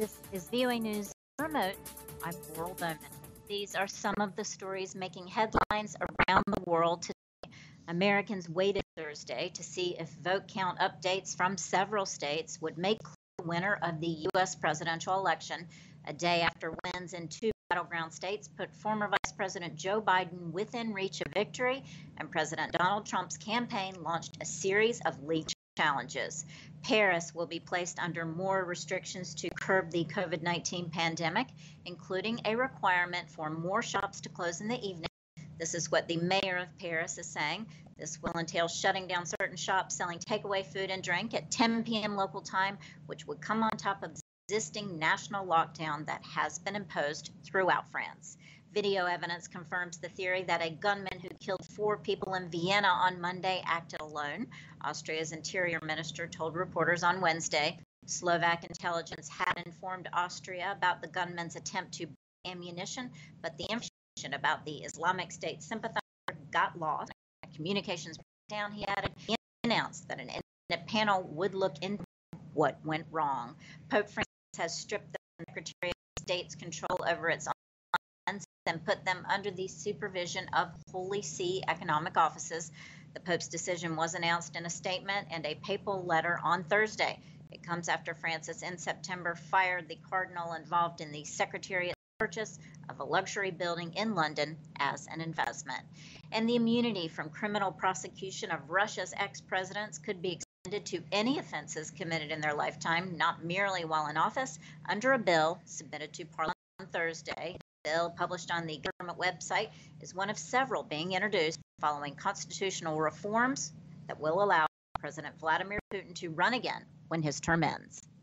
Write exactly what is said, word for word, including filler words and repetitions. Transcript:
This is V O A News Remote. I'm Laurel Bowman. These are some of the stories making headlines around the world today. Americans waited Thursday to see if vote count updates from several states would make clear the winner of the U S presidential election, a day after wins in two battleground states put former Vice President Joe Biden within reach of victory, and President Donald Trump's campaign launched a series of legal challenges. Paris will be placed under more restrictions to curb the COVID nineteen pandemic, including a requirement for more shops to close in the evening. This is what the mayor of Paris is saying. This will entail shutting down certain shops selling takeaway food and drink at ten p m local time, which would come on top of the existing national lockdown that has been imposed throughout France. Video evidence confirms the theory that a gunman who killed four people in Vienna on Monday acted alone. Austria's interior minister told reporters on Wednesday Slovak intelligence had informed Austria about the gunman's attempt to buy ammunition, but the information about the Islamic State sympathizer got lost. A communications breakdown, he added. He announced that an independent panel would look into what went wrong. Pope Francis has stripped the Secretary of State's control over its own funds and put them under the supervision of Holy See economic offices. The Pope's decision was announced in a statement and a papal letter on Thursday. It comes after Francis in September fired the cardinal involved in the Secretariat's purchase of a luxury building in London as an investment. And the immunity from criminal prosecution of Russia's ex-presidents could be extended to any offenses committed in their lifetime, not merely while in office, under a bill submitted to Parliament on Thursday. The bill, published on the government website, is one of several being introduced following constitutional reforms that will allow President Vladimir Putin to run again when his term ends.